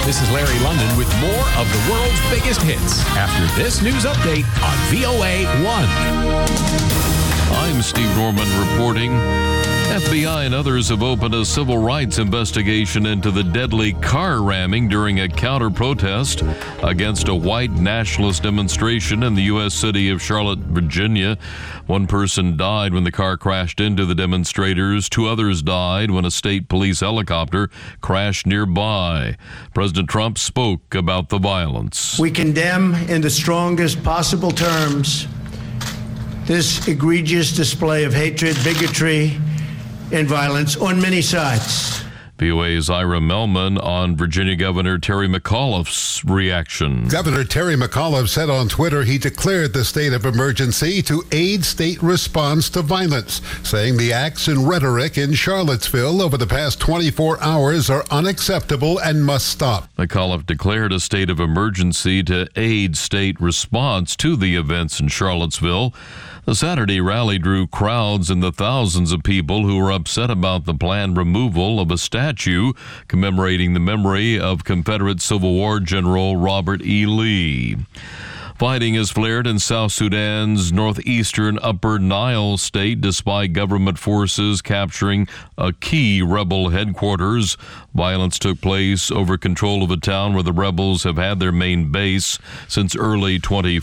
This is Larry London with more of the world's biggest hits after this news update on VOA 1. I'm Steve Norman reporting. FBI and others have opened a civil rights investigation into the deadly car ramming during a counter-protest against a white nationalist demonstration in the U.S. city of Charlotte, Virginia. One person died when the car crashed into the demonstrators. 2 others died when a state police helicopter crashed nearby. President Trump spoke about the violence. We condemn in the strongest possible terms this egregious display of hatred, bigotry, and violence on many sides. VOA's Ira Melman on Virginia Governor Terry McAuliffe's reaction. Governor Terry McAuliffe said on Twitter he declared the state of emergency to aid state response to violence, saying the acts and rhetoric in Charlottesville over the past 24 hours are unacceptable and must stop. McAuliffe declared a state of emergency to aid state response to the events in Charlottesville. The Saturday rally drew crowds in the thousands of people who were upset about the planned removal of a statue commemorating the memory of Confederate Civil War General Robert E. Lee. Fighting has flared in South Sudan's northeastern Upper Nile state despite government forces capturing a key rebel headquarters. Violence took place over control of a town where the rebels have had their main base since early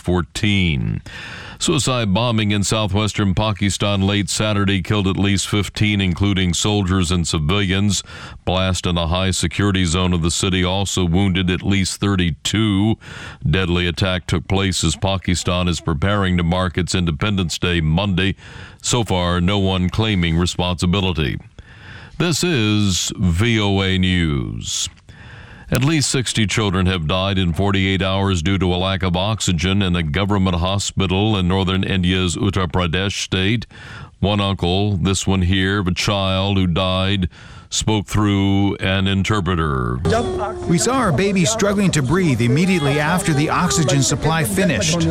2014. Suicide bombing in southwestern Pakistan late Saturday killed at least 15, including soldiers and civilians. Blast in a high-security zone of the city also wounded at least 32. Deadly attack took place as Pakistan is preparing to mark its Independence Day Monday. So far, no one claiming responsibility. This is VOA News. At least 60 children have died in 48 hours due to a lack of oxygen in a government hospital in northern India's Uttar Pradesh state. One uncle, this one here, of a child who died, spoke through an interpreter. We saw our baby struggling to breathe immediately after the oxygen supply finished.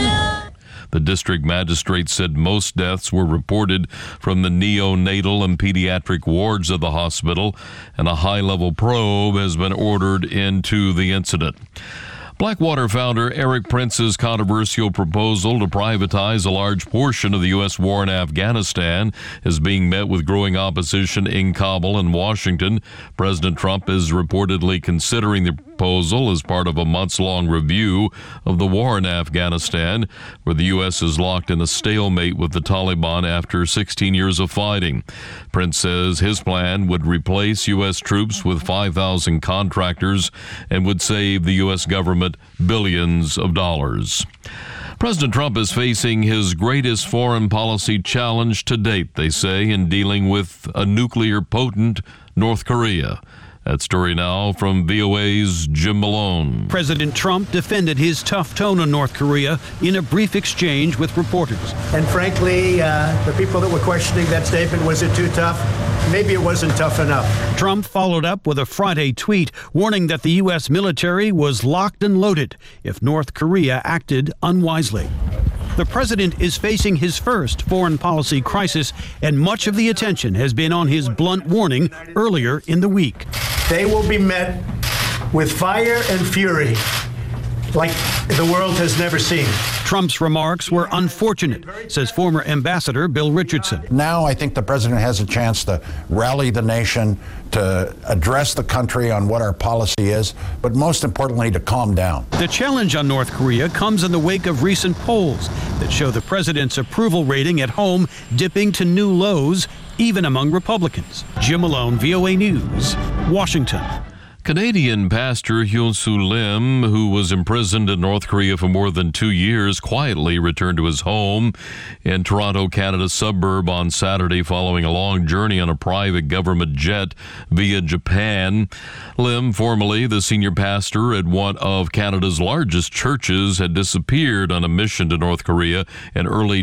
The district magistrate said most deaths were reported from the neonatal and pediatric wards of the hospital, and a high-level probe has been ordered into the incident. Blackwater founder Erik Prince's controversial proposal to privatize a large portion of the U.S. war in Afghanistan is being met with growing opposition in Kabul and Washington. President Trump is reportedly considering the proposal as part of a months-long review of the war in Afghanistan, where the U.S. is locked in a stalemate with the Taliban after 16 years of fighting. Prince says his plan would replace U.S. troops with 5,000 contractors and would save the U.S. government billions of dollars. President Trump is facing his greatest foreign policy challenge to date, they say, in dealing with a nuclear-potent North Korea. That story now from VOA's Jim Malone. President Trump defended his tough tone on North Korea in a brief exchange with reporters. And frankly, the people that were questioning that statement, was it too tough? Maybe it wasn't tough enough. Trump followed up with a Friday tweet warning that the U.S. military was locked and loaded if North Korea acted unwisely. The president is facing his first foreign policy crisis, and much of the attention has been on his blunt warning earlier in the week. They will be met with fire and fury like the world has never seen. Trump's remarks were unfortunate, says former Ambassador Bill Richardson. Now I think the president has a chance to rally the nation, to address the country on what our policy is, but most importantly, to calm down. The challenge on North Korea comes in the wake of recent polls that show the president's approval rating at home dipping to new lows, even among Republicans. Jim Malone, VOA News, Washington. Canadian pastor Hyun Soo Lim, who was imprisoned in North Korea for more than 2 years, quietly returned to his home in Toronto, Canada's suburb on Saturday following a long journey on a private government jet via Japan. Lim, formerly the senior pastor at one of Canada's largest churches, had disappeared on a mission to North Korea in early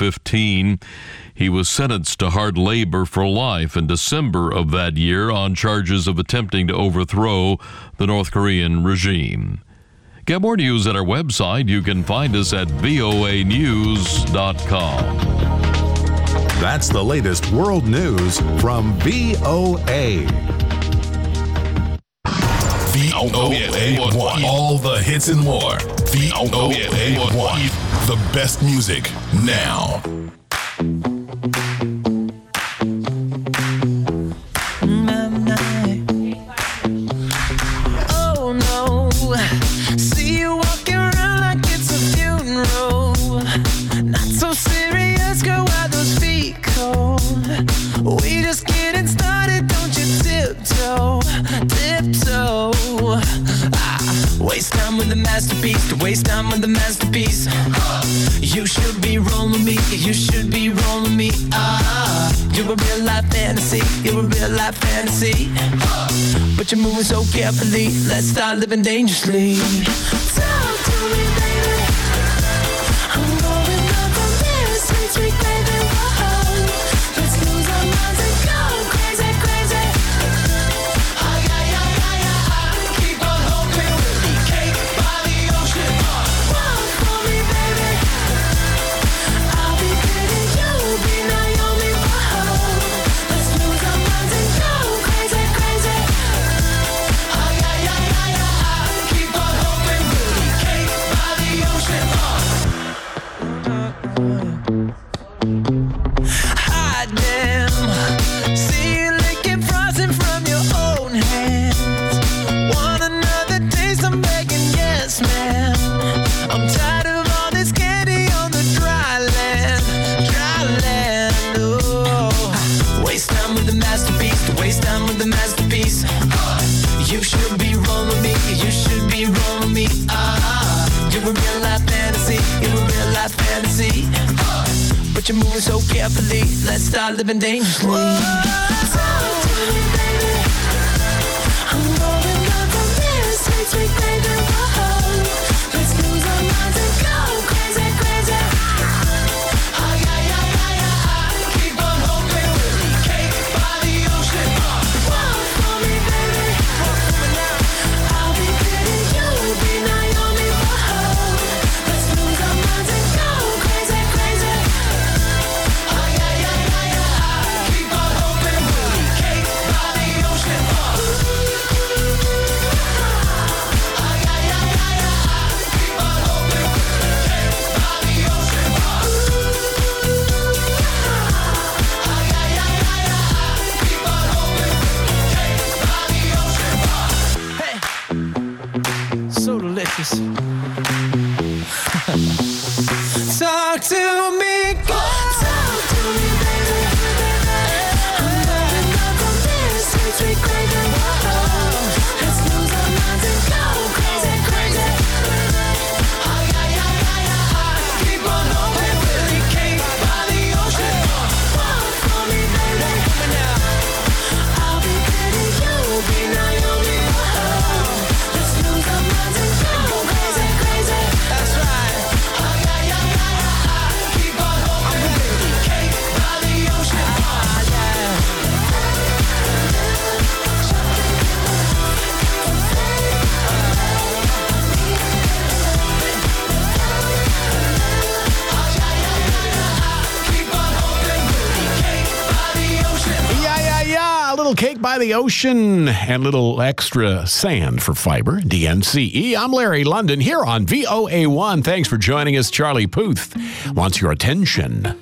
2015. He was sentenced to hard labor for life in December of that year on charges of attempting to overthrow the North Korean regime. Get more news at our website. You can find us at voanews.com. That's the latest world news from VOA. VOA1. All the hits and more. VOA1. The best music now. Oh no, see you walking around like it's a funeral. Not so serious, girl, why those feet cold? We just getting started, don't you tiptoe, tiptoe. Waste time with the masterpiece, to waste time with the masterpiece. You should be rolling me, you should be rolling me. You're a real life fantasy, you're a real life fantasy. But you're moving so carefully, let's start living dangerously. Talk to me, baby. I'm going up on this sweet, sweet baby. Whoa. Let's lose our minds and go crazy, crazy. Keep on hoping we'll be cake by the ocean. Walk for me, baby. I'll be pretty, you'll be Naomi. Whoa. Let's lose our minds and go crazy, crazy. Keep on hoping we'll be cake by the ocean. Hot damn, see you licking frosting from your own hands. Want another taste? I'm begging, yes, ma'am. I'm tired of all this candy on the dry land, dry land. Oh, waste time with the masterpiece, to waste time with the masterpiece. You should be rolling me, you should be rolling me. You're a real life fantasy, you're a real life fantasy. But you're moving so carefully, let's start living dangerously. Talk to me, baby. I'm going up on this sweet, sweet baby. Whoa. Let's lose our minds and go crazy, crazy. Keep on hoping we'll be cake by the ocean. Walk for me, baby. I'll be pretty, you'll be Naomi. Whoa. Let's lose our minds and go crazy, crazy. Keep on hoping we'll be cake by the ocean. Keep on hoping we'll be cake by the ocean. Keep on hoping we'll be cake by the ocean. Hey, so delicious. Talk to me, girl. Talk to me, baby. I'm going up on this sweet, sweet baby. Whoa. Let's lose our minds and go crazy, crazy. Keep on hoping we'll be cake by the ocean. Walk for me, baby. I'll be pretty, you'll be Naomi. Whoa. Let's lose our minds and go crazy, crazy. That's right. Keep on hoping we'll be cake by the ocean. Keep on hoping we'll be cake by the ocean. Yeah. A little cake by the ocean and little extra sand for fiber. DNCE. I'm Larry London here on VOA1. Thanks for joining us. Charlie Puth wants your attention.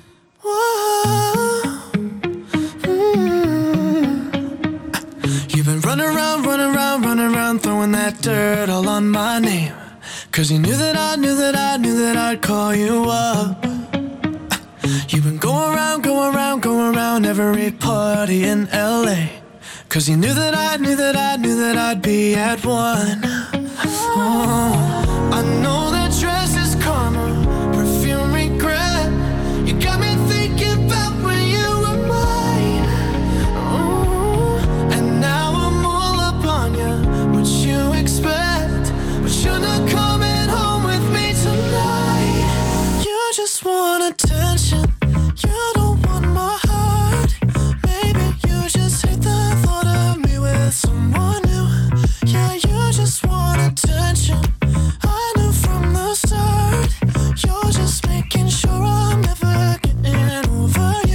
You've been running around, throwing that dirt all on my name. 'Cause you knew that I'd call you up. You've been going around every party in LA. 'Cause you knew that I'd be at one. Oh, I know that dress is karma, perfume regret. You got me thinking about when you were mine. Oh, and now I'm all up on you. What you expect? But you're not coming home with me tonight. You just want attention. You don't want my heart. Maybe you just hate the thought of me with someone new. Yeah, you just want attention. I knew from the start. You're just making sure I'm never getting over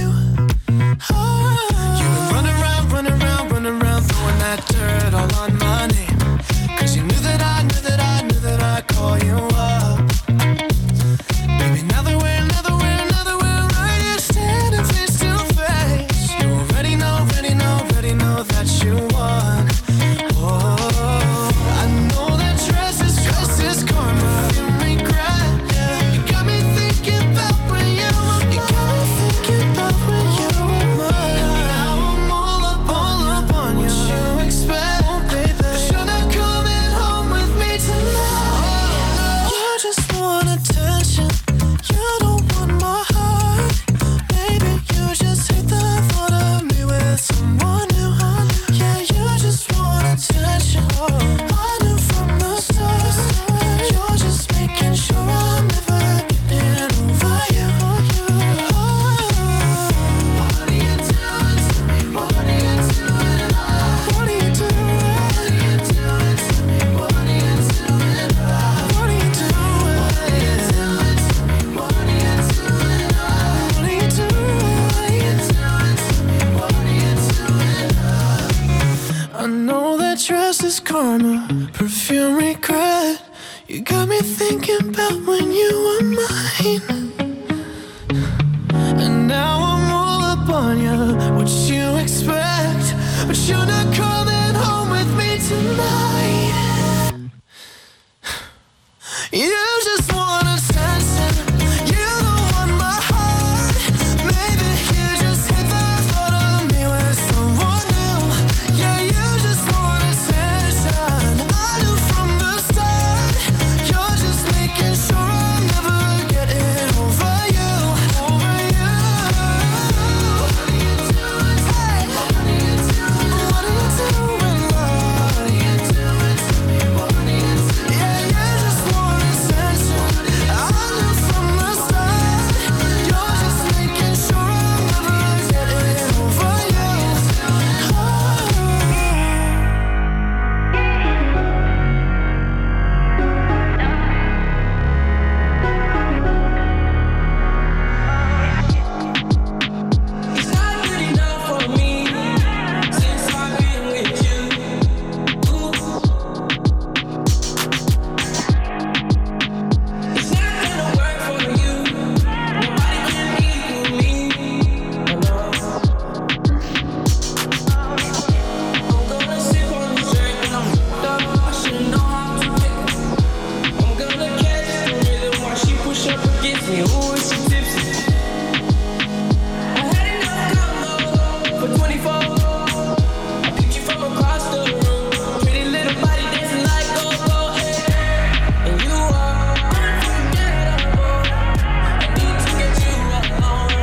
else is karma, perfume regret. You got me thinking about when you were mine. And now I'm all up on you, what you expect. But you're not coming home with me tonight. You just want attention. You don't want my heart. Maybe you just hit the thought of me with someone new. Yeah, you just want attention. I knew from the start. You're just making sure I'm never getting over you. Over you. What are you doing? Hey, what are you doing? What are you doing, love? What are you doing to me? What are you doing? Yeah, you just want attention. I knew from the start. You're just making sure I'm never getting over you. It's not good enough for me since I've been with you. It's not gonna work for you. Nobody can equal me. I'm gonna sip on this drink when I'm fucked up. I should know how to pick it. I'm gonna catch the rhythm while she push up against me. Ooh, is she tipsy? I had enough combo for 24. I picked you from across the room. Pretty little body dancing like go-go, hey. And you are unforgettable. I need to get you alone.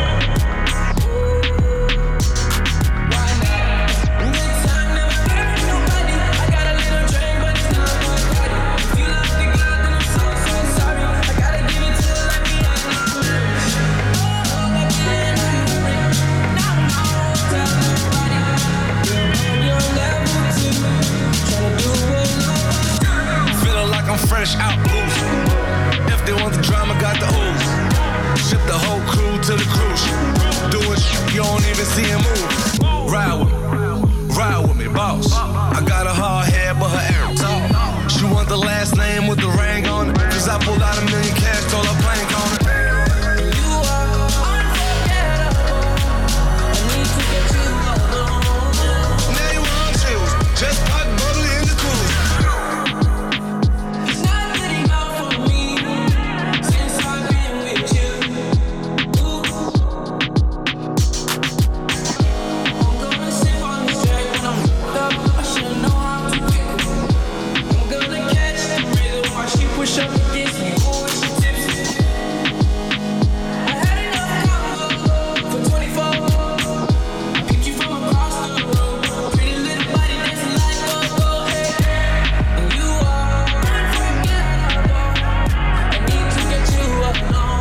Why not? Good time, never met nobody. I got a little drink, but it's not my body. If you love the girl, then I'm so sorry. I gotta give it to her like me, I'm not married. Oh, like me, I'm not married. Now I won't tell nobody. You're on your level too. Tryna do what nobody. Feeling like I'm fresh out booze. If they want the drama, got the ooze. Ship the whole crew to the cruise. Doing shit you don't even see him move. Ride with me, boss. I got a hard head, but her air talk. She want the last name with the ring on it. Cause I pulled out $1 million cash, told her blank on it. You are unforgettable. I need to get you alone. Now you want chills. Just pop bubbly in the cooler. It's not good enough for me since I've been with you. I'm gonna sip on this drink when I'm fucked up. I should know how to pick it. I'm gonna catch the rhythm while she push up against me. Ooh, is she tipsy? I had enough combo for 24. I picked you from across the room. Pretty little body dancing like go-go, hey. And you are unforgettable. I need to get you alone.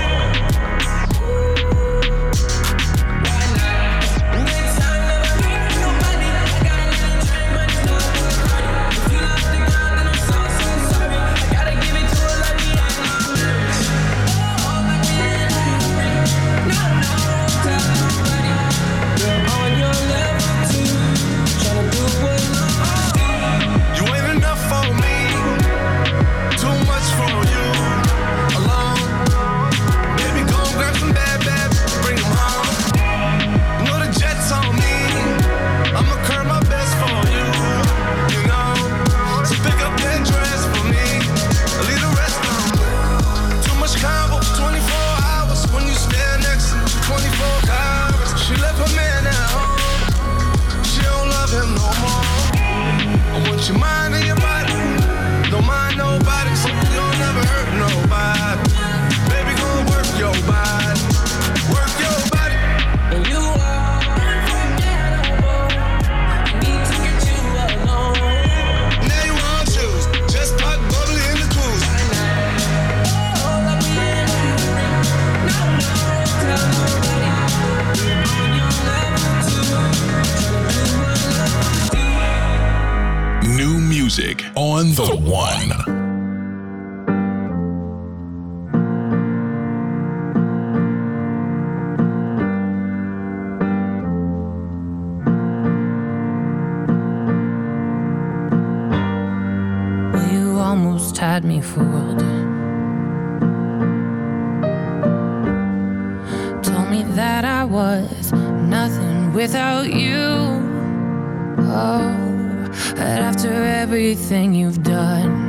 Why not? Good time, never met nobody. I got a little drink, but it's not my party. If you love the girl, then I'm so sorry. I gotta give it to her like me, I'm not married. Oh, like me, I'm not married. No, won't tell nobody. You're on your level too. Tryna do what nobody. You ain't enough for me. Too much for you. Alone. Baby, go and grab some bad, bring them home. You know the jet's on me. I'ma curb my best for you. You know. So pick up that dress for me. Leave the rest on. Too much combo, 24 hours. When you stand next to me, 24 hours. She left her man at home. She don't love him no more. I want your mind and your body. Don't mind nobody, so you don't never hurt nobody. Baby, go work your body. Work your body. And you are unforgettable. I need to get you alone. Now you want shoes. Just pop bubbly in the cruise. Oh, like me, I'm not married. No, won't tell nobody. You're on your level too. Tryna do what nobody. New music on the one. almost had me fooled. Told me that I was nothing without you. Oh, but after everything you've done,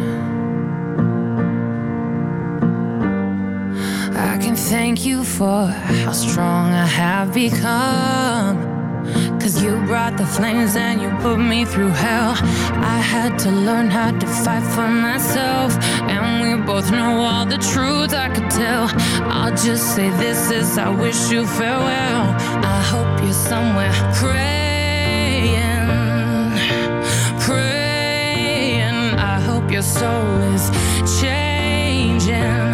I can thank you for how strong I have become. 'Cause you brought the flames and you put me through hell. I had to learn how to fight for myself, and we both know all the truth I could tell. I'll just say this is I wish you farewell. I hope you're somewhere praying, praying. I hope your soul is changing.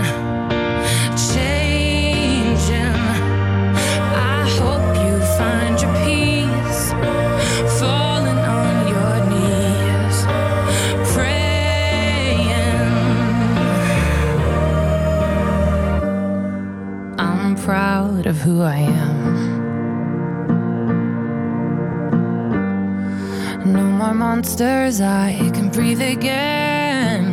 Proud of who I am. No more monsters, I can breathe again.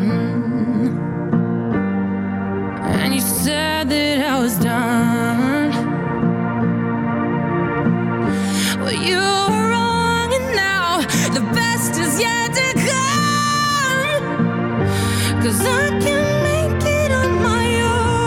And you said that I was done. Well, you were wrong, and now the best is yet to come. 'Cause I can make it on my own.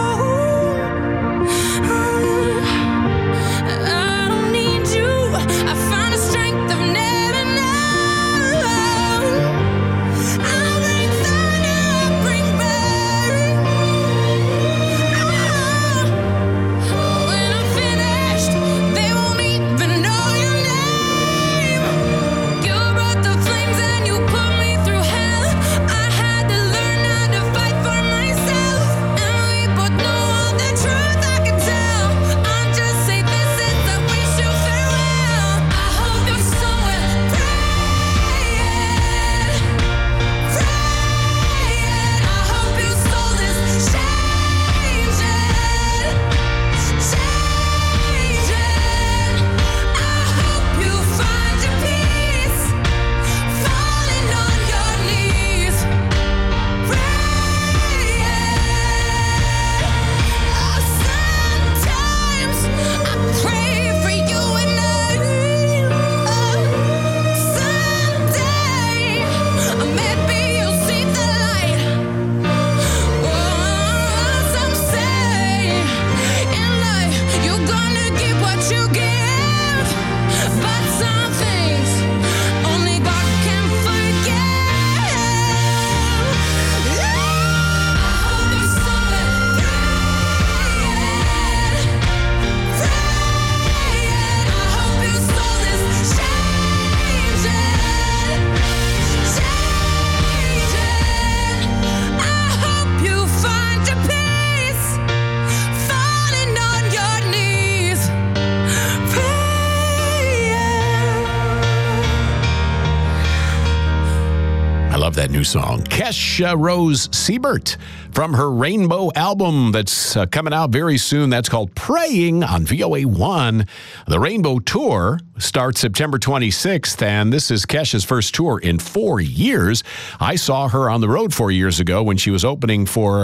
That new song. Kesha Rose Siebert from her Rainbow album that's coming out very soon. That's called Praying on VOA1. The Rainbow Tour starts September 26th, and this is Kesha's first tour in 4 years. I saw her on the road 4 years ago when she was opening for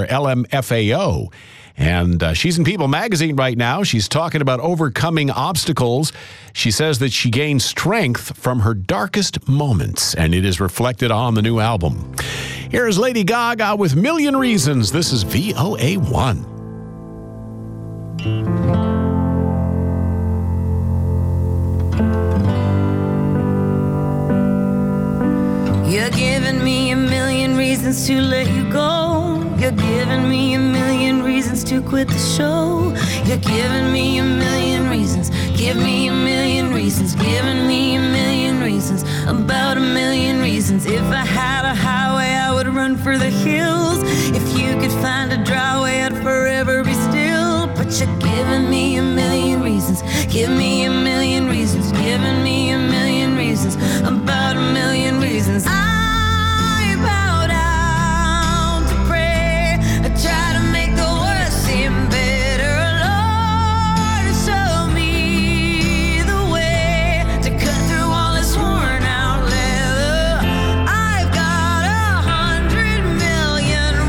LMFAO. And she's in People magazine right now. She's talking about overcoming obstacles. She says that she gained strength from her darkest moments, and it is reflected on the new album. Here's Lady Gaga with Million Reasons. This is VOA1. You're giving me a million reasons to let you go. You're giving me a million reasons to quit the show. You're giving me a million reasons. Give me a million reasons. Giving me a million reasons. About a million reasons. If I had a highway, I would run for the hills. If you could find a dry way, I'd forever be still. But you're giving me a million reasons. Give me a million reasons. Giving me a million reasons. About a million reasons. I bow down to pray. I try to make the worst seem better. Lord, show me the way to cut through all this worn out leather. I've got 100 million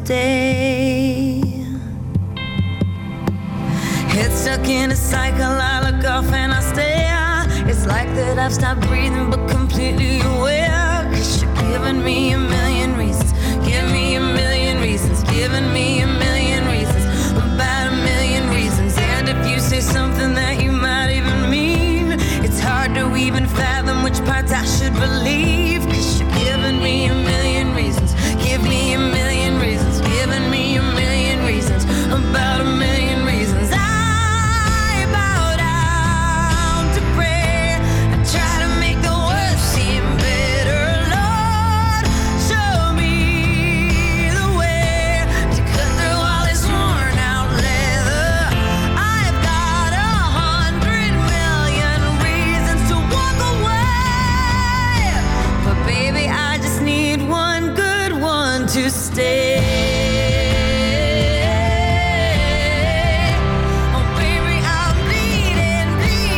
stay. Head stuck in a cycle, I look off and I stare. It's like that I've stopped breathing but completely aware. 'Cause you're giving me a million reasons. Give me a million reasons. Giving me a million reasons. About a million reasons. And if you say something that you might even mean, it's hard to even fathom which parts I should believe. 'Cause you're giving me a million reasons. Give me a million reasons. Giving me a million reasons. About a million reasons. I bow down to pray. I try to make the worst seem better. Lord, show me the way to cut through all this worn out leather. I've got 100 million reasons to walk away, but baby, I just need one good one to stay. Oh, baby, I'm bleeding,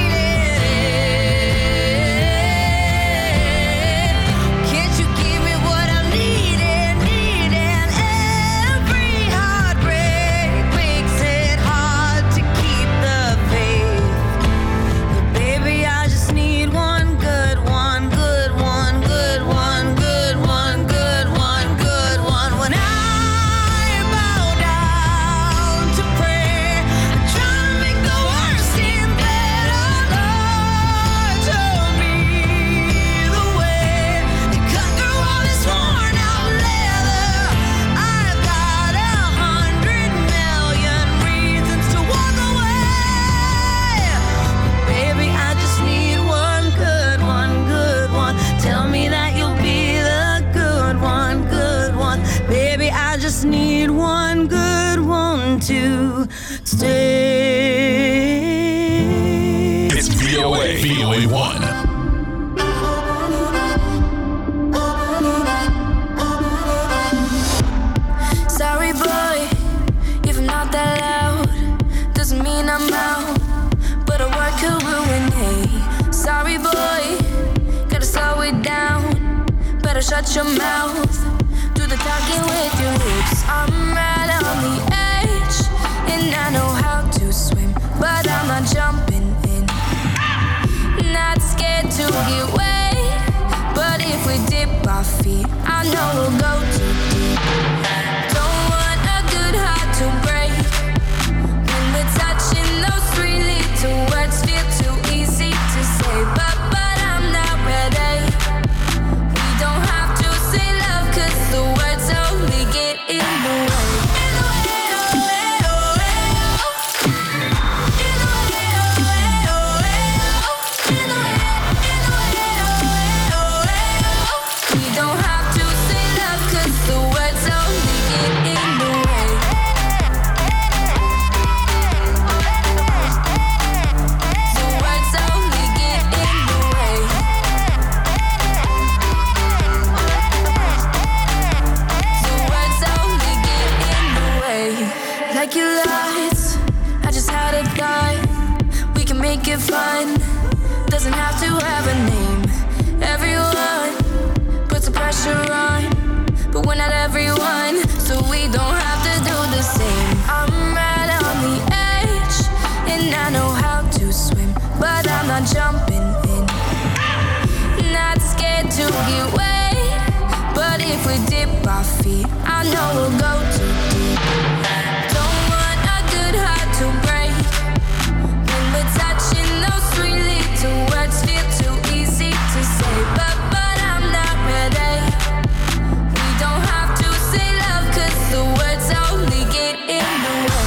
bleeding. Can't you give me what I'm needing, needing? Every heartbreak makes it hard to keep the faith. But baby, I just need one good one, good one, good one, good one, good one, good one. When I bow down to pray, I try to make the worst seem better. Lord, show me the way to cut through all this worn out leather. I've got 100 million reasons to walk away. Baby, I just need one good one, good one. Tell me that you'll be the good one, good one. Baby, I just need one good one to stay. It's VOA 1. Sorry, boy, if I'm not that loud, doesn't mean I'm out, but a word could ruin me. Sorry, boy, gotta slow it down, better shut your mouth, do the talking with your lips. I'm right on the edge, and I know how to swim, but I'm not jumping in. Not scared to get wet, but if we dip our feet, I know we'll go too deep. Don't want a good heart to break. When we're touching those three little words, feel too easy to say, but I'm not ready. We don't have to say love, 'cause the words only get in the way. We don't have to say love, 'cause the words only get in the way. The words only get in the way. The words only get in the way. Like your lights, I just had a thought. We can make it fun. Doesn't have to have a name. Everyone puts the pressure on, but we're not everyone, so we don't have to do the same. I'm right on the edge, and I know how to swim, but I'm not jumping in. Not scared to get wet, but if we dip our feet, I know we'll go too deep. Don't want a good heart to break. When we're touching those three little words, feel too easy to say, but I'm not ready. We don't have to say love, 'cause the words only get in the way.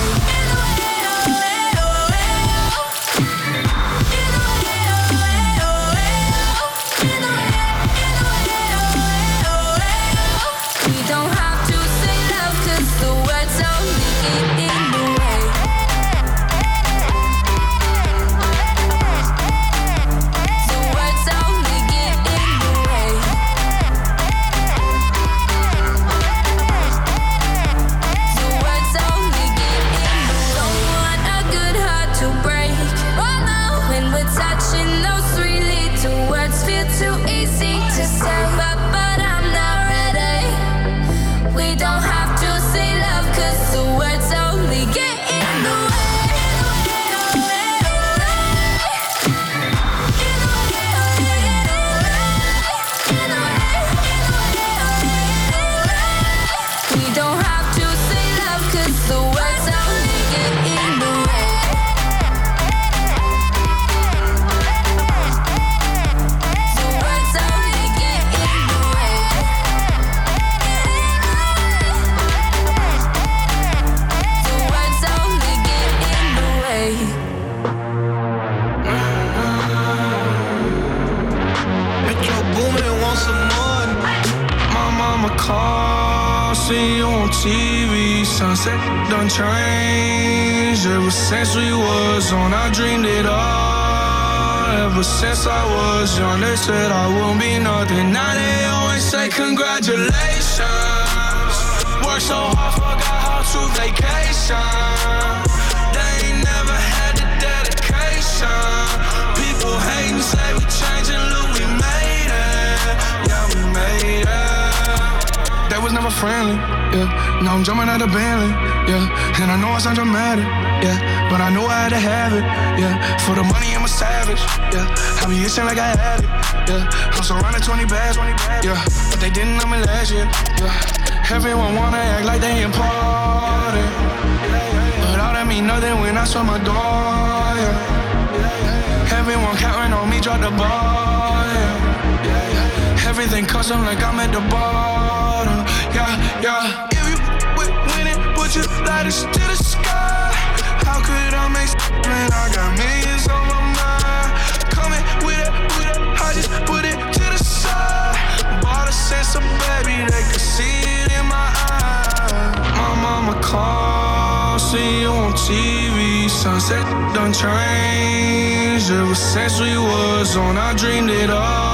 We don't have to say love, 'cause the words only mama call, see you on TV. Sunset done changed. Ever since we was on, I dreamed it all. Ever since I was young, they said I won't be nothing. Now they always say congratulations. Worked so hard, forgot how to vacation. They ain't never had the dedication. People hating, say we changing, look, we made it. Yeah, we made it. They was never friendly, yeah. Now I'm jumping out of Bentley, yeah. And I know I sound dramatic, yeah. But I know I had to have it, yeah. For the money, I'm a savage, yeah. I be itching like I had it, yeah. I'm surrounded 20 bags, yeah. But they didn't know me last year, yeah. Everyone wanna act like they important, but all that mean nothing when I saw my door, yeah. Everyone counting on me, drop the ball, yeah. Everything custom like I'm at the bottom, yeah. If you winning, put your lighters to the sky. How could I make when I got millions on my mind? Coming with it, I just put it to the side. Bought a sense of baby, they could see it in my eyes. My mama called, see you on TV. Sunset done changed. Ever since we was on, I dreamed it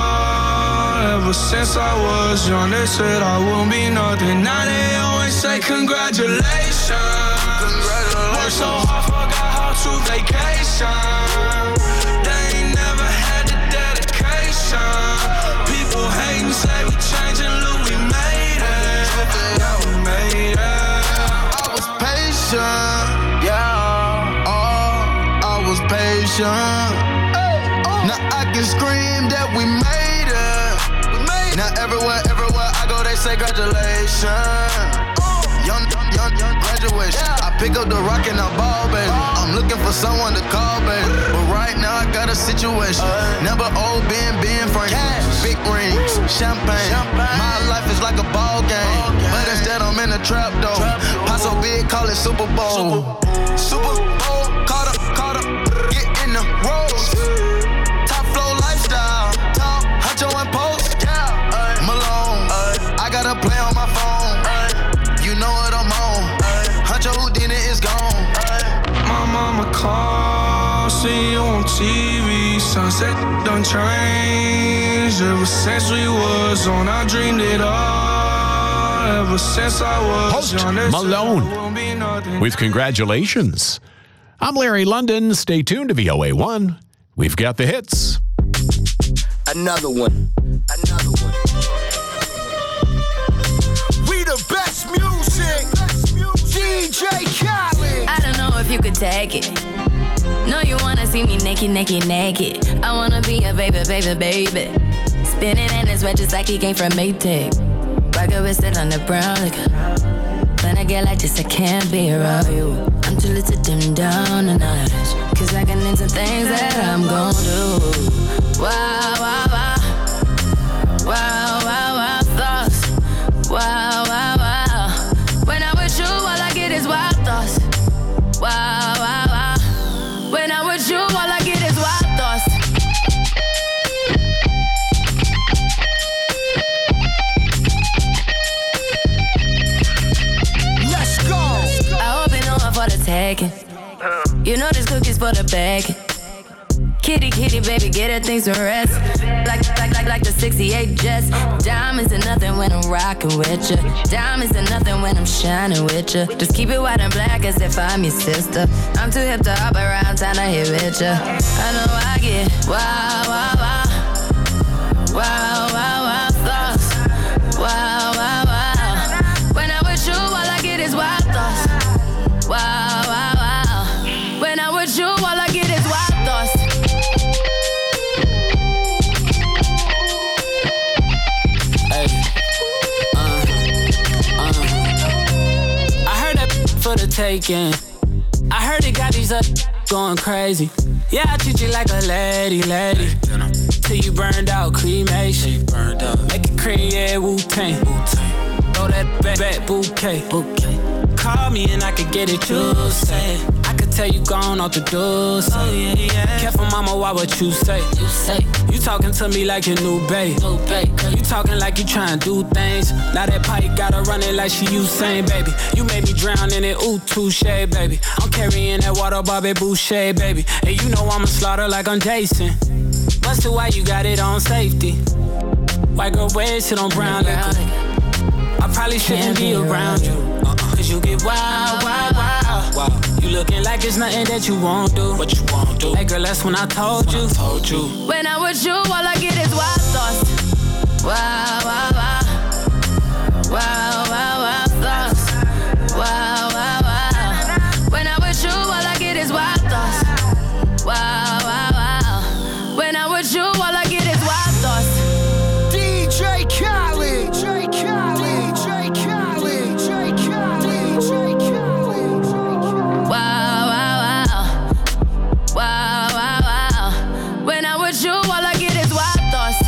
all. Ever since I was young, they said I won't be nothing. Now they always say congratulations. Worked so hard, forgot how to vacation. They ain't never had the dedication. People hating, say we changing, look, we made it. Yeah, we made it. I was patient, yeah. Oh, I was patient. Now I can scream that we made it. Now everywhere I go, they say congratulations. Young graduation. I pick up the rock and I ball, baby. I'm looking for someone to call, baby. But right now I got a situation. Never old Ben Franklin. Big rings, champagne. My life is like a ball game. But instead I'm in a trap though. Pot so big, call it Super Bowl. Super Bowl, caught up, get in the rolls. Top flow lifestyle, top, Huncho and Post. Malone, I got a play on my phone. You know what I'm on. Huncho Houdini is gone. My mama called, see you on TV. Sunset done changed. Ever since we was on, I dreamed it all. Ever since I was Post young, Malone with congratulations. I'm Larry London. Stay tuned to VOA1. We've got the hits. Another one. We the best music. DJ Khaled. I don't know if you could take it. No, you wanna see me naked. I wanna be a baby. Spinning in his red just like he came from Maytag. Rocket with it on the brown liquor. When I get like this, I can't be around you. I'm too little to dim down the night. Cause I can into things that I'm gon' do. Wow, thoughts. Wow. When I'm with you, all I get is wild thoughts. Wow. When I'm with you, all I get is wild thoughts. Let's go. I hope you know I'm for the taking. You know this cookie's for the bag. Kitty, baby, get her things to rest. Like the 68 Jets. Diamonds are nothing when I'm rocking with ya. Diamonds are nothing when I'm shining with ya. Just keep it white and black as if I'm your sister. I'm too hip to hop around town to hit with ya. I know I get wow, thoughts. Wow. When I'm with you, all I get is wild thoughts. Wow. When I'm with you, all I get is wild thoughts. For the taking. I heard it got these up going crazy. Yeah, I treat you like a lady. Till you burned out, cremation. Make it cream, yeah, Wu-Tang. Throw that back bouquet. Call me and I could get it, you say. I could tell you gone off the door. Oh, yeah, yeah. Careful, mama, why what you say? You talking to me like your new babe. You talking like you trying to do things. Now that pipe gotta run it like she Usain, baby. You made me drown in it, ooh, touche, baby. I'm carrying that water, Bobby Boucher, baby. And you know I'ma slaughter like I'm Jason. Busted, why you got it on safety? White girl wear shit on brown liquor. I probably shouldn't be around you. Cause you get wild, wild, wild. You looking like it's nothing that you won't do. What you won't do? Hey girl, that's when I told you. When I'm with you, all I get is wild thoughts. Wow, wow, wow. Wow, wow, wow thoughts. Wow, wow, wow. When I'm with you, all I get is wild thoughts. Wow, wow, wow. When I'm with you, all I get is wild thoughts. DJ Khaled. Wow, wow, wow. Wow, wow, wow. When I'm with you, all I get is wild thoughts.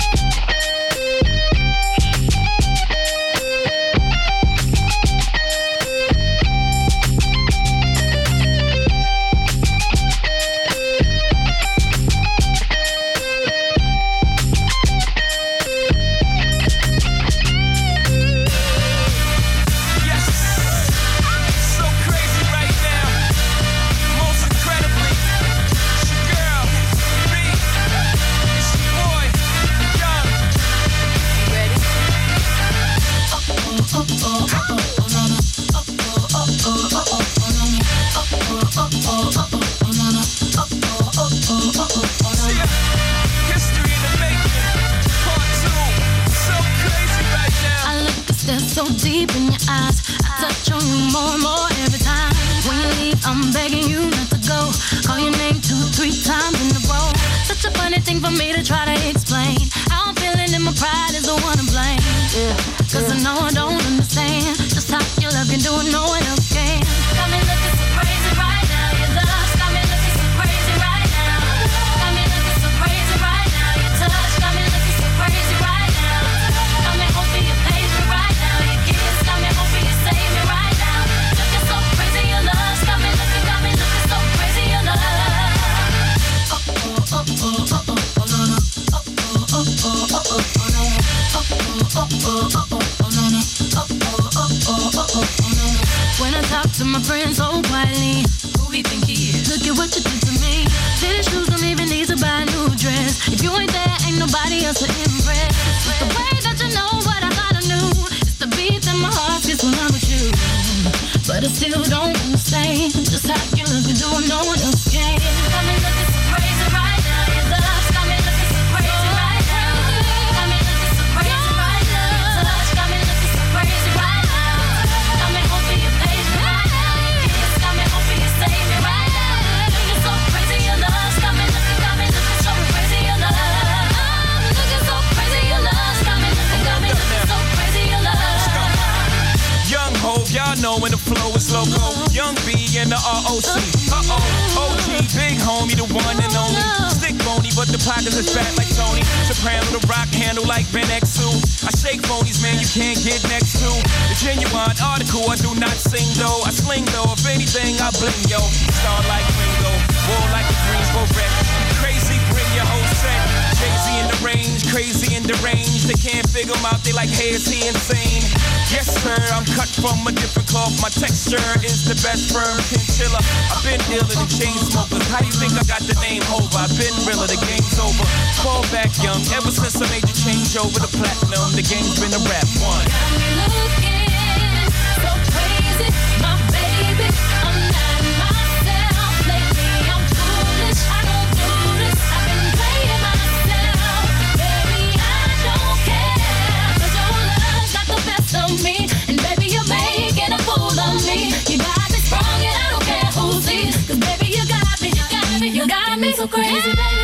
So deep in your eyes, I touch on you more and more every time. When you leave, I'm begging you not to go. Call your name 2-3 times in a row. Such a funny thing for me to try to explain. How I'm feeling and my pride is the one to blame. Yeah, cause I know I don't understand just how your love can do it, no one else can. Got me looking so crazy right now. Your love's got me looking so crazy right now. Got me looking so crazy right now. Your touch got me looking so crazy right now. Got me hoping you page me right now. Got me hoping you save me right now. Looking so crazy, your love's got me looking so crazy, your love. When I talk to my friends so quietly, who he think he is? Look at what you did to me. Fitted shoes don't even need to buy a new dress. If you ain't there, ain't nobody else to impress. It's the way that you know what I gotta do. The beat in my heart gets when I'm with you. But I still don't understand just how you look and do it, no one else can. Got me looking so crazy right now. Your love's got me looking so crazy right now. Got me looking so crazy right now. Your touch got me looking so crazy right now. Got me hoping you page me right now. Your kiss got me hoping you save me right now. Looking so crazy, your love's got me looking so crazy, your love. Looking so crazy, your love's got me looking so crazy, your love. Young Hov, y'all know when the flow is loco. Young B and the ROC. OG, big homie, the one and only. Stick bony, but the pockets is fat like Tony. Soprano, the rock handle like Ben X2. I shake phonies, man, you can't get next to. The genuine article, I do not sing though. I sling though, if anything, I bling yo. Star like Ringo, war like a Greensboro wreck. Crazy, bring your whole set. Jay-Z in the range, crazy in the range. They can't figure him out, they like, hey, is he insane? Yes, sir, I'm cut from a different cloth. My texture is the best firm chinchilla. I've been dealing in chain smokers. How you think I got the name over? I've been realer, the game's over. Fall back young, ever since I made the change over to platinum. The game's been a rap one. Got me looking so crazy, my baby. I'm not myself lately. I'm foolish, I don't do this. I've been playing myself, baby. I don't care, 'cause your love got the best of me, and baby you're making a fool of me. You got me sprung and I don't care who sees, 'cause baby you got me, you got me so crazy, baby.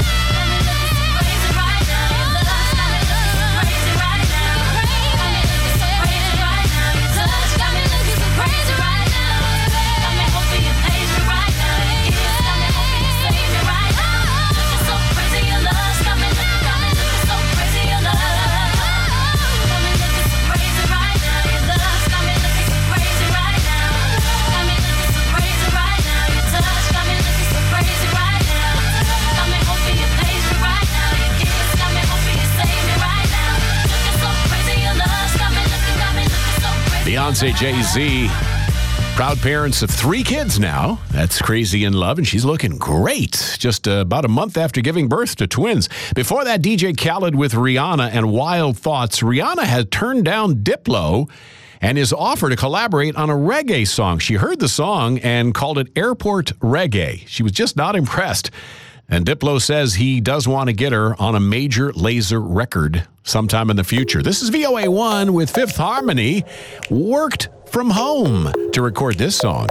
Touch fiance Jay-Z. Proud parents of 3 kids now. That's Crazy in Love, and she's looking great. Just about a month after giving birth to twins. Before that, DJ Khaled with Rihanna and Wild Thoughts. Rihanna had turned down Diplo and is offered to collaborate on a reggae song. She heard the song and called it Airport Reggae. She was just not impressed. And Diplo says he does want to get her on a major laser record sometime in the future. This is VOA1 with Fifth Harmony. Worked from home to record this song.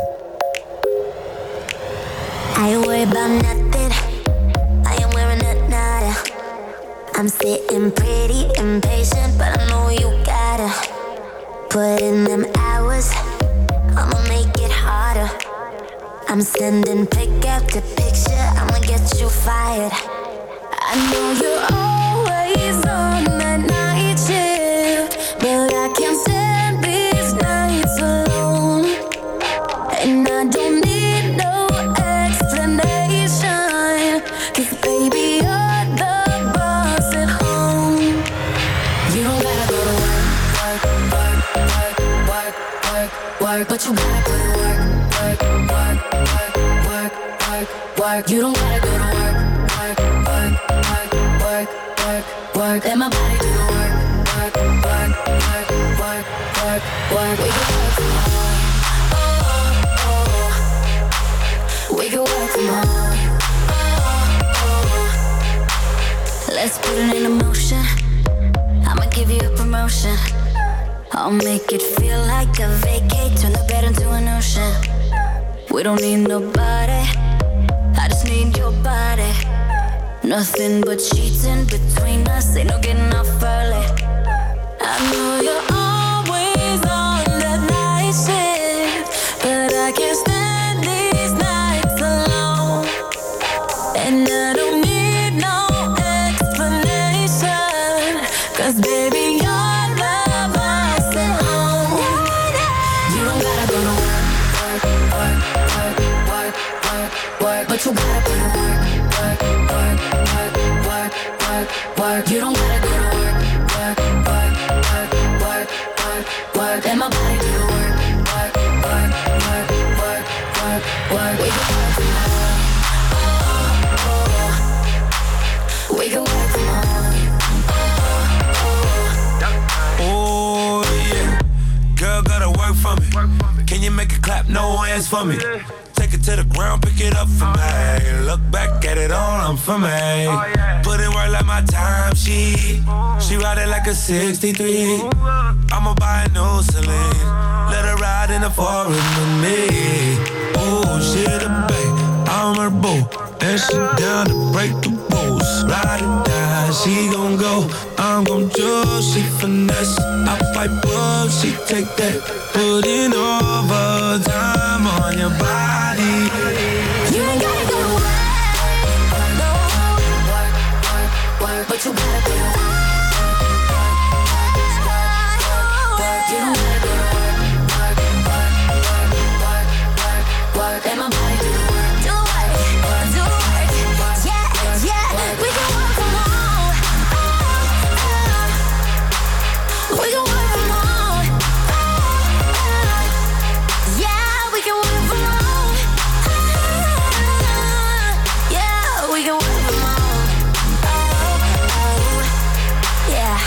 I ain't worried about nothing. I am wearing a nada. I'm sitting pretty impatient, but I know you gotta put in them hours. I'ma make it harder. I'm sending pick after picture. I'ma get you fired. I know you're always on that night shift, but I can't stand these nights alone. And I don't need no explanation, 'cause baby, you're the boss at home. You don't gotta go to work, but you gotta put in work. You don't gotta go to work. Let my body do the work. We can work from home. We can work from home. Let's put it in motion. I'ma give you a promotion. I'll make it feel like a vacate. Turn the bed into an ocean. We don't need nobody. I just need your body. Nothing but sheets in between us. Ain't no getting off early. I know you're always on that night shift, but I can't stand these nights alone. And I don't need no explanation, 'cause baby, you're the boss at home. You don't gotta go to work, but you gotta put in work. You don't gotta go to work. Let my body do the work. We can work from home. We can work from home. Oh yeah, girl gotta work for me. Can you make it clap? No hands for me. Take it to the ground, pick it up for me. Look back at it all, I'm for me. Put in work like my time sheet. She ride it like a 63. I'ma buy a new Celine. Let her ride in the foreign with me. Oh, she the babe, I'm her boo. And she down to break the rules. Ride it down, she gon' go. I'm gon' choose, she finesse. I pipe up, she take that. Put in overtime on your body. You ain't gotta go to work, but you gotta go to work. You don't gotta go to work. Let my body do the work. Do the work. Yeah. We can work from home. We can work from home. Yeah, we can work from home. Yeah, we can work from home. Yeah.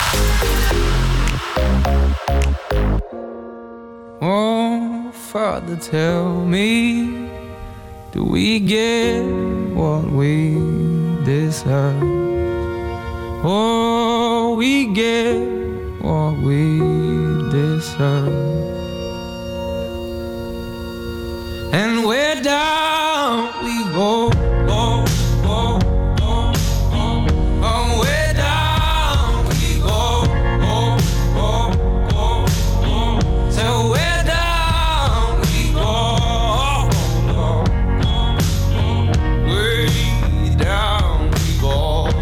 Oh, Father, tell me, do we get what we deserve? Oh, we get what we deserve. And where down we go, oh, oh, oh, oh, oh, where down we go, oh, oh, oh, oh, so where down we go, oh, oh, oh, way down we go.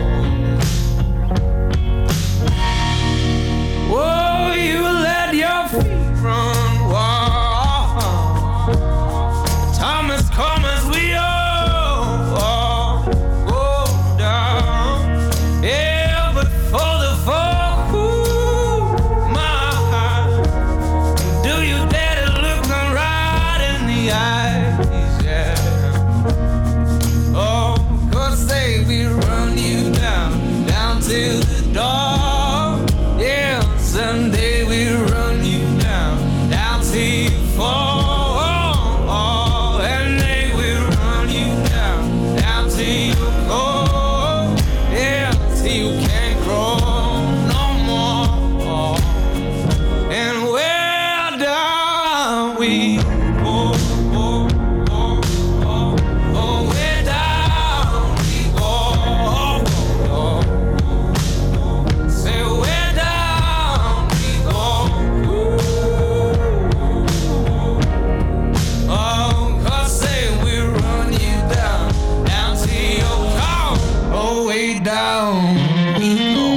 Oh, you let your feet run wild. Time has come till you can't grow no more. And where down we go, where down we go. Say where down we go. Oh, 'cause say we run you down to your car. Oh, way down we go.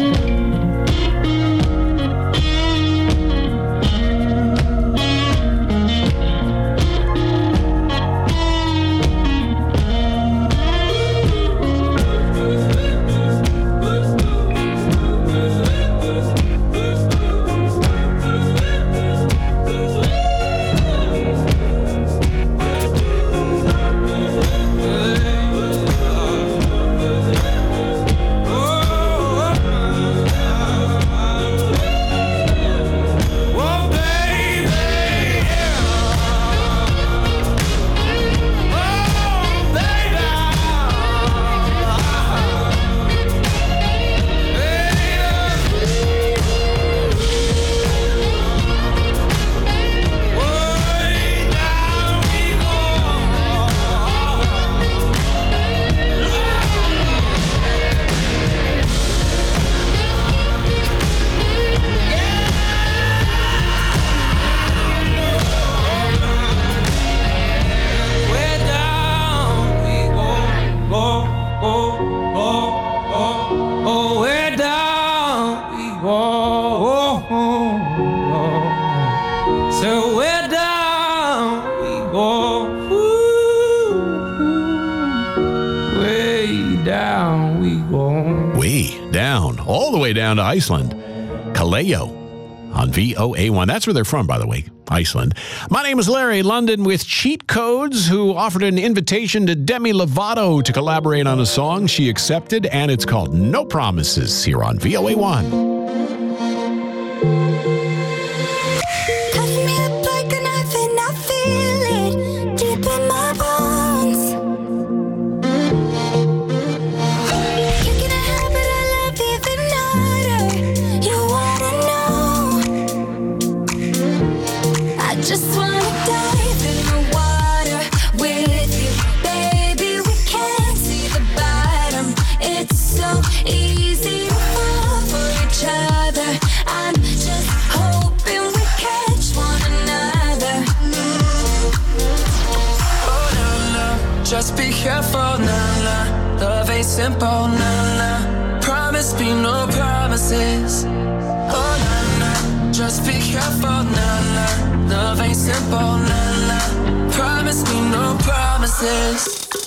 All the way down to Iceland. Kaleo on VOA1. That's where they're from, by the way, Iceland. My name is Larry London with Cheat Codes, who offered an invitation to Demi Lovato to collaborate on a song. She accepted, and it's called No Promises here on VOA1. Just be careful, nah, nah. Love ain't simple, nah, nah. Promise me no promises. Oh, nah, nah. Just be careful, nah, nah. Love ain't simple, nah, nah. Promise me no promises.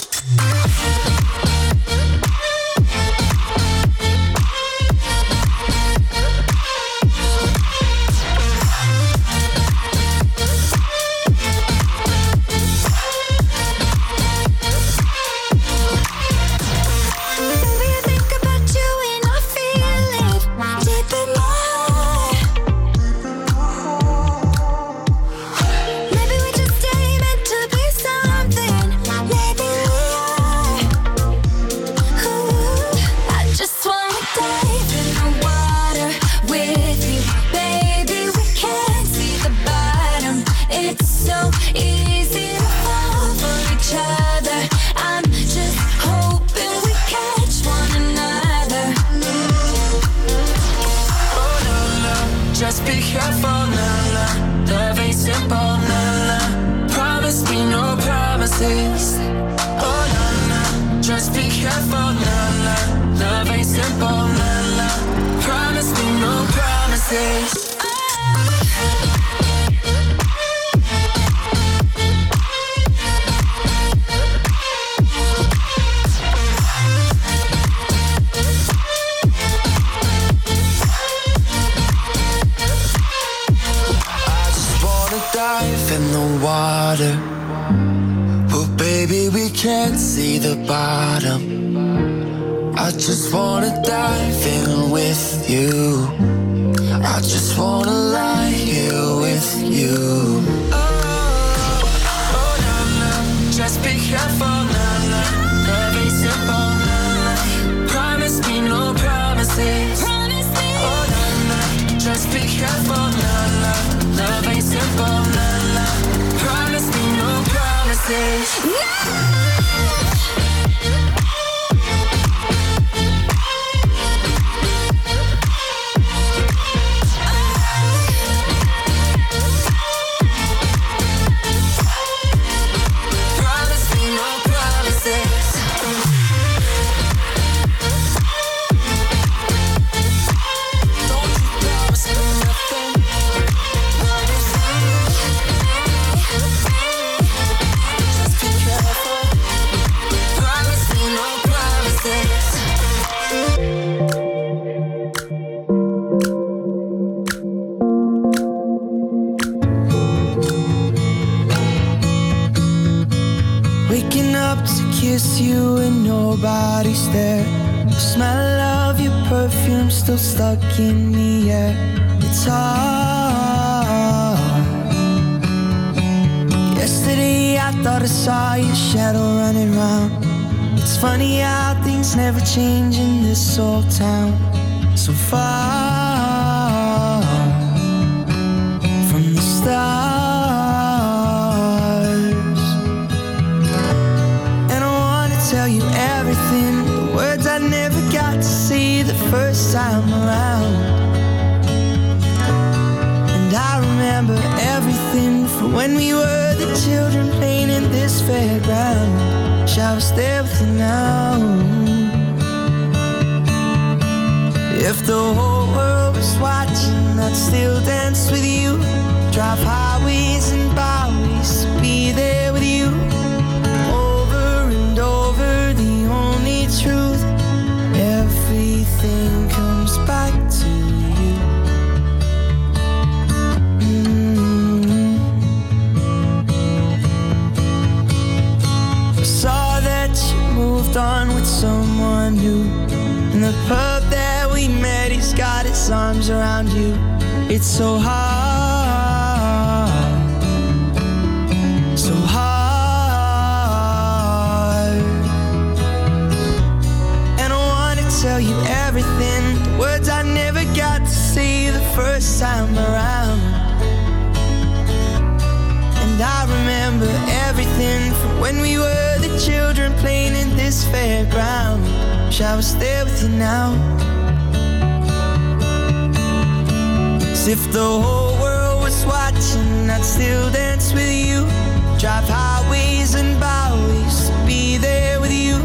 I just wanna dive in with you. I just wanna lie here with you. Oh, no, no. Just be careful, no, no. Love ain't simple, no, no. Promise me no problem. promises. No! Waking up to kiss you and nobody's there. The smell of your perfume still stuck in the air. It's hard. Yesterday I thought I saw your shadow running round. It's funny how things never change in this old town. So far from the stars. Tell you everything, the words I never got to see the first time around. And I remember everything from when we were the children playing in this fairground. Wish I was there with you now. If the whole world was watching, I'd still dance with you. Drive highways and byways to be there with you. Truth, everything comes back to you. I saw that you moved on with someone new. In the pub that we met, he's got his arms around you. It's so hard, so hard. Tell you everything, the words I never got to say the first time around. And I remember everything from when we were the children playing in this fairground. Wish I was there with you now. 'Cause if the whole world was watching, I'd still dance with you. Drive highways and byways to be there with you.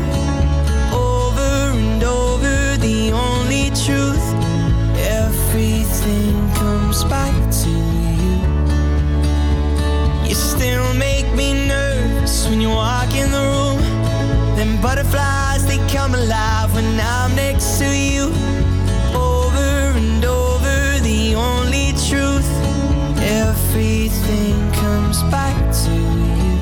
The only truth, everything comes back to you. You still make me nervous when you walk in the room. Them butterflies, they come alive when I'm next to you. Over and over, the only truth, everything comes back to you.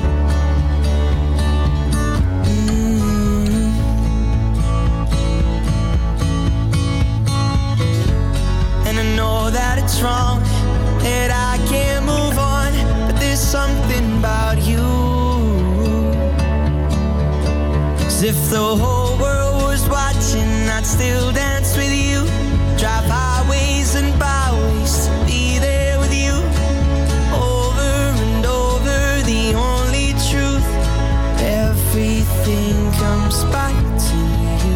That it's wrong, that I can't move on, but there's something about you. 'Cause if the whole world was watching, I'd still dance with you. Drive highways and byways to be there with you. Over and over, the only truth, everything comes back to you.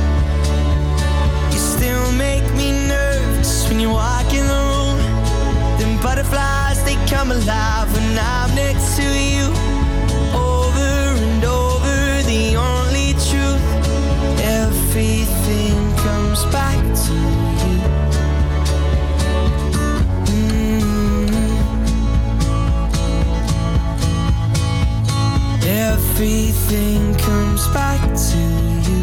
You still make me nervous when you walk in the room. Them butterflies, they come alive when I'm next to you. Over and over, the only truth, everything comes back to you. Everything comes back to you.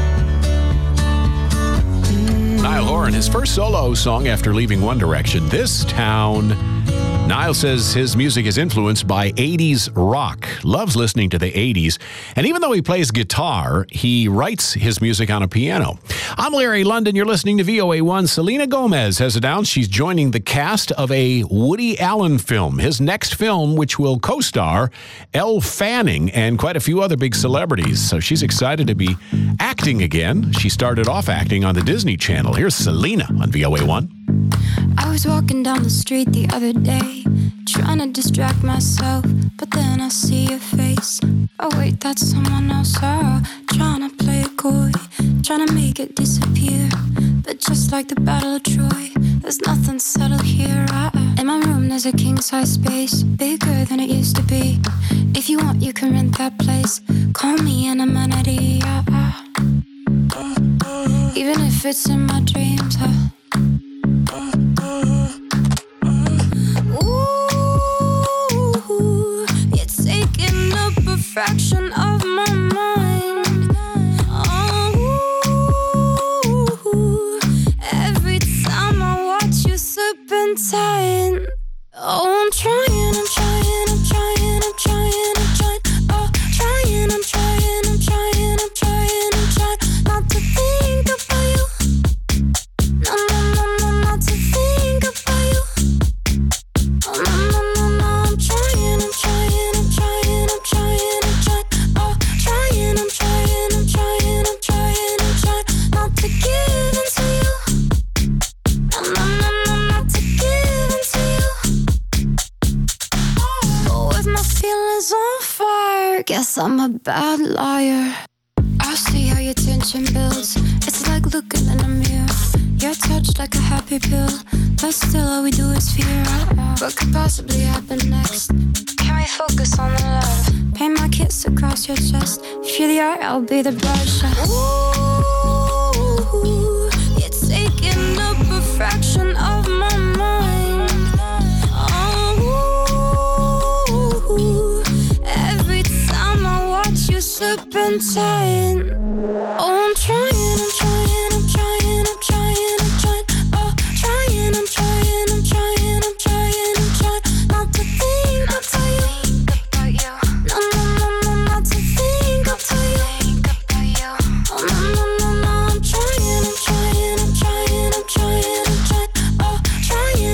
Niall Horan, his first solo song after leaving One Direction, This Town. Niall says his music is influenced by 80s rock, loves listening to the 80s, and even though he plays guitar, he writes his music on a piano. I'm Larry London. You're listening to VOA1. Selena Gomez has announced she's joining the cast of a Woody Allen film, his next film, which will co-star Elle Fanning and quite a few other big celebrities. So she's excited to be acting again. She started off acting on the Disney Channel. Here's Selena on VOA1. I was walking down the street the other day, trying to distract myself, but then I see your face. Oh wait, that's someone else. Oh, trying to play it coy, trying to make it disappear. But just like the Battle of Troy, there's nothing subtle here. In my room there's a king-size space, bigger than it used to be. If you want, you can rent that place. Call me an amenity. Even if it's in my dreams. Ooh, you're taking up a fraction of my mind. Oh, every time I watch you serpentine. Oh, I'm trying. Oh, trying. Oh, trying. Not to think about you. No, not to think about you. Oh, no, I'm trying. Oh, trying. Oh, trying. Not to give in to you. No, not to give in to you. Oh, with my feelings on fire, guess I'm a bad liar. I see how your tension builds. It's like looking in a mirror. You're touched like a happy pill, but still all we do is fear. What could possibly happen next? Can we focus on the love? Paint my kiss across your chest. If you're the art, I'll be the brush. Ooh, you're taking up a fraction of my mind. Oh, every time I watch you serpentine. Oh, I'm trying. Oh, trying. Not to think about you. No, not to think about you. Oh, no, I'm trying. Oh, trying.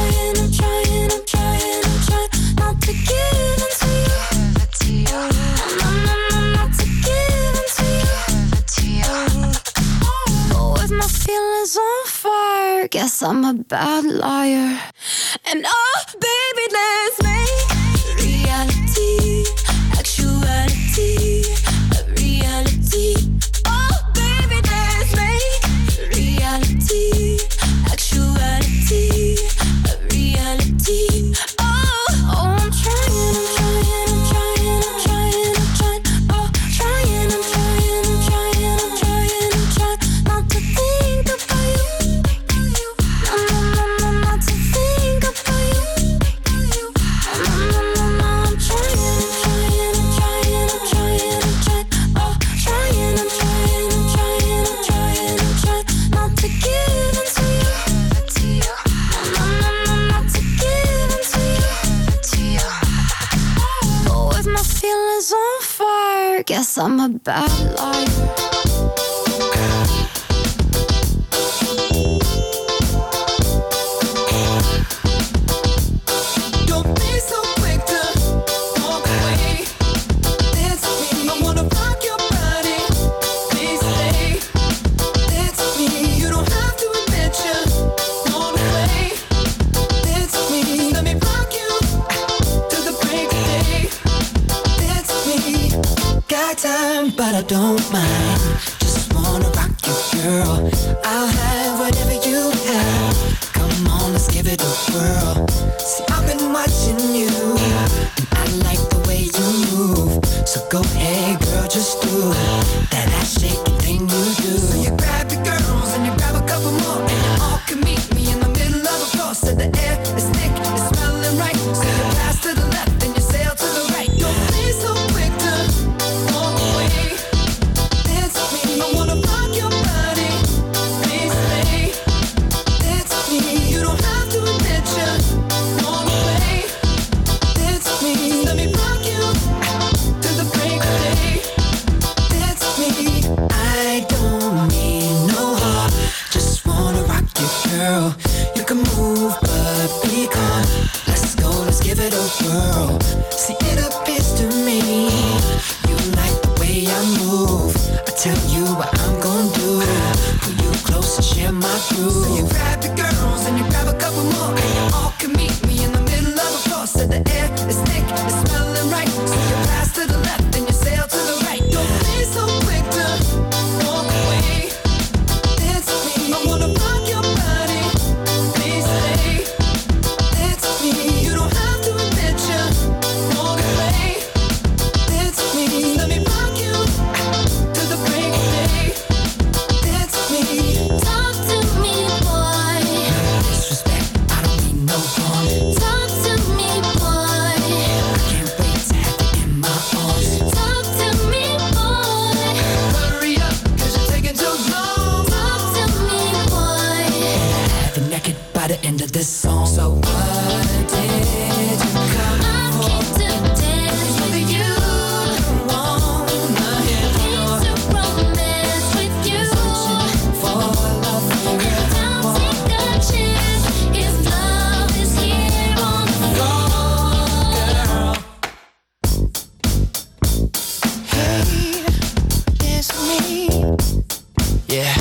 Not to give in to you. No, not to give in to you. Oh, with my feelings on fire, guess I'm a bad liar. And oh, baby, let's make reality, actuality, a reality. Oh, baby, let's make reality, actuality, a reality. Oh, I'm trying. Oh, trying. Not to think about you. No, not to think about you. No, I'm trying. Oh, trying. Not to give in to you. No, not to give in to you. Oh, with my feelings on fire, guess I'm a bad liar. Don't be so quick to walk away. That's me. I wanna rock your body. Please stay. That's me. You don't have to admit you're blown away. That's me. Let me rock you to the break of day. That's me. Got time, but I don't mind. Just wanna rock you, girl. I'll have whatever you have. Come on, let's give it a whirl. See, I've been watching you, and I like the way you move. So go ahead, girl, just do that ass shaking thing you do. So you grab your girls and you grab a couple more, and you all can meet me in the middle of the floor. So the air is thick, it's smelling right. So you pass to the left and you sail to the right. Don't be so quick to walk away. That's me. I wanna rock your body. Please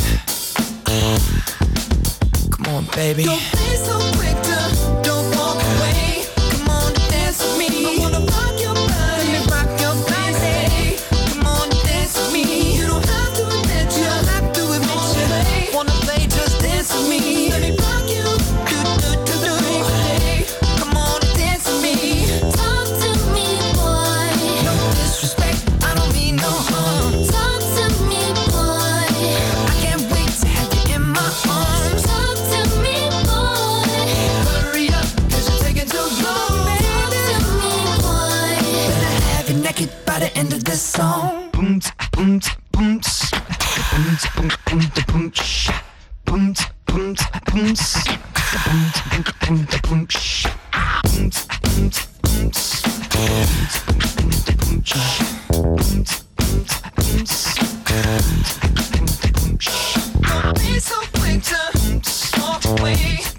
Come on, baby. Don't be so quick to don't walk away. Come on, dance with me. I wanna rock your body. Let me rock your body. Come on, dance with me. You don't have to admit you don't have to admit you wanna play, just dance with me. Let me rock you. Do. Come on, dance with me. Talk to me, boy. No disrespect, I don't mean no harm. Talk to me, boy. I can't wait to have you in my arms. Talk to me, boy. Hurry up, 'cause you're taking too long, baby. Talk to me, boy. Better have you naked by the end of this song. Boom, boom, boom, boom, boom, boom, boom, boom, boom, boom, Don't be so quick to walk away.